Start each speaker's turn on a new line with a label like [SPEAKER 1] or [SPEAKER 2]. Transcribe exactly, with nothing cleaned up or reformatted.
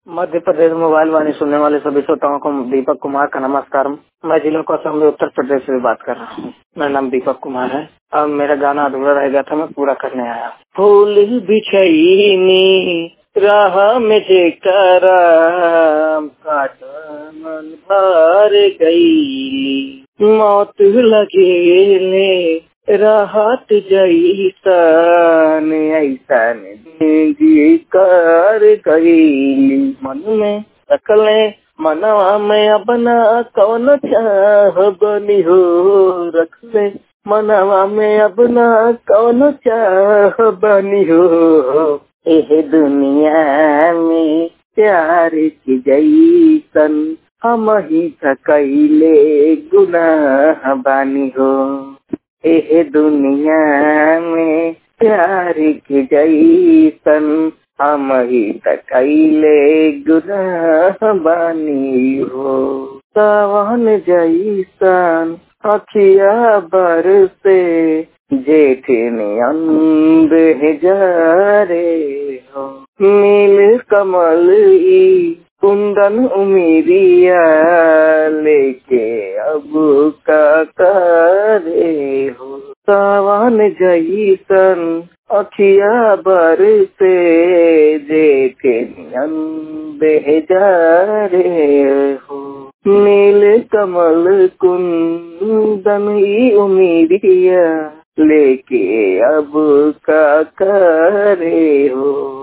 [SPEAKER 1] Madhya Pradesh mobile वाणी सुनने वाले सभी श्रोताओं को दीपक कुमार का नमस्कार। मैं जिला कौशल में उत्तर प्रदेश से बात कर रहा हूँ। मेरा नाम दीपक कुमार है। अब मेरा गाना अधूरा रह गया था, मैं पूरा करने आया। फूल बिछईनी राह में जेकरा मन भर गई, मौत लगेले राहत जैसन ऐसन जिंदगी कर गई। मन में रखले मनवा में अपना कौन चाह बनी हो, रखले मनवा में अपना कौन चाह बनी हो। एह दुनिया में प्यार की जैसन हम ही सकैले गुनाह बानी हो। एह दुनिया में प्यार की जैसन हम ही सकैले गुनाह बानी हो। सावन जैसन अखिया बरसे जेठ नियंद जरे हो। नील कमल ई कुंदन उमिरिया लेके अब का करे हो। सावन जैसन अखिया बरसे जेठ नियंद जरे हो। नील कमल कुंदन ई उमिरिया लेके अब का करे हो।